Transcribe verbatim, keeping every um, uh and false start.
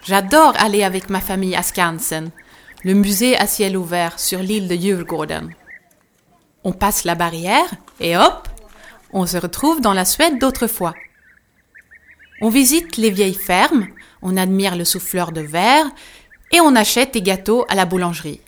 J'adore aller avec ma famille à Skansen, le musée à ciel ouvert sur l'île de Djurgården. On passe la barrière et hop, on se retrouve dans la Suède d'autrefois. On visite les vieilles fermes, on admire le souffleur de verre et on achète des gâteaux à la boulangerie.